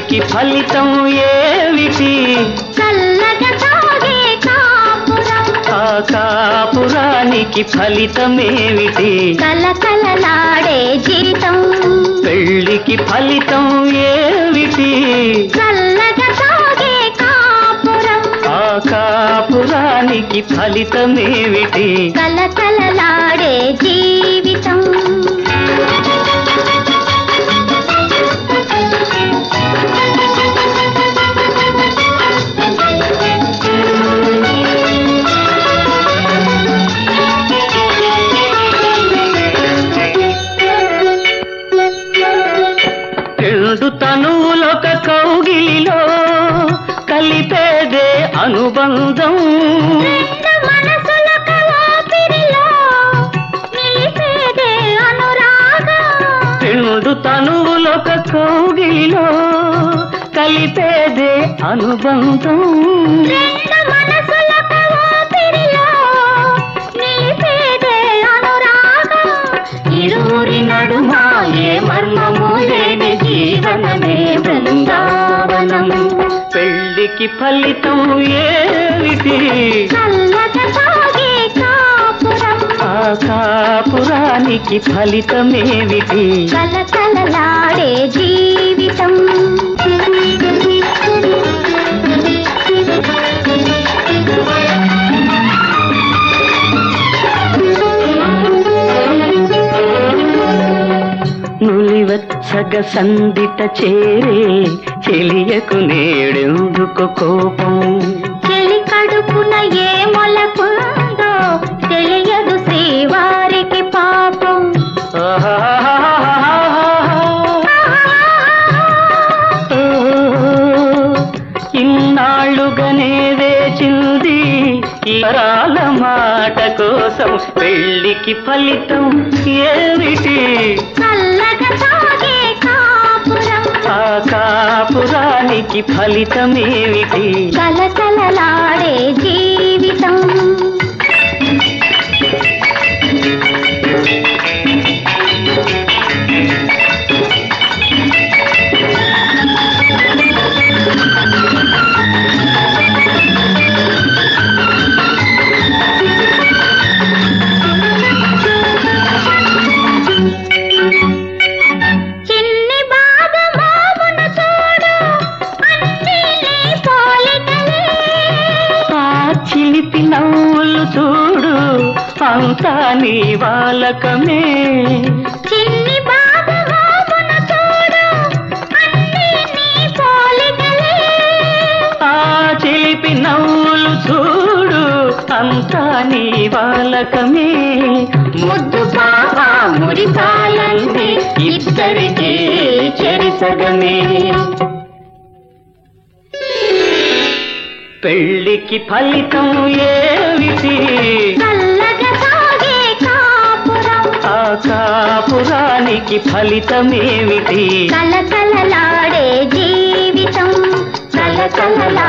పెళ్లికి ఫలితం ఏమిటి? చల్లగా సాగే కాపురం. ఆ కాపురానికి ఫలితమేమిటి? కలకలలాడే జీవితం. పెళ్లికి ఫలితం ఏమిటి? చల్లగా సాగే కాపురం. ఆ కాపురానికి ఫలితమేమిటి? కలకలలాడే జీవితం. రెండు తనువులొక కౌగిలిలో కలిపేదే అనుబంధం. రెండు మనసులొక ఊపిరిలో నిలిపేదే అనురాగం. రెండు తనువులొక కౌగిలిలో కలిపేదే అనుబంధం. రెండు మనసులొక ఊపిరిలో నిలిపేదే అనురాగం. ఇరువురి నడుమ ఏ మర్మము లేని జీవనమే బృందావనం. పెళ్లికి ఫలితం ఏమిటి? చల్లగా సాగే కాపురం. ఆ కాపురానికి ఫలితమేమిటి? కలకలలాడే జీవితం. నులివచ్చగ సందిట చేరే చెలియకు నేడెందుకు కోపం? చెలి కడుపున ఏ మొలకుందో తెలియదు శ్రీవారికి పాపం. ఇన్నాళ్ళుగానే వేచింది ఇరాల మాట కోసం. పెళ్లికి ఫలితం ఏమిటి? చల్లగా సాగే కాపురం. ఆ కాపురానికి ఫలితమేమిటి? కలకలలాడే జీవితం. చిన్ని బాదమామును చూడు అన్నీ నీ పోలికలే. ఆ చిలిపి నవ్వులు చూడు అంతా నీ వాలకమే. చిన్ని బాదమామును చూడు అన్నీ నీ పోలికలే. ఆ చిలిపి నవ్వులు చూడు అంతా నీ వాలకమే. ముద్దు పాప మురిపాలంది ఇద్దరికీ చెరిసగమే. పెళ్లికి ఫలితం ఏమిటి? చల్లగా సాగే కాపురం. ఆ కాపురానికి ఫలితమేమిటి? కలకలలాడే జీవితం. కలకలలాడే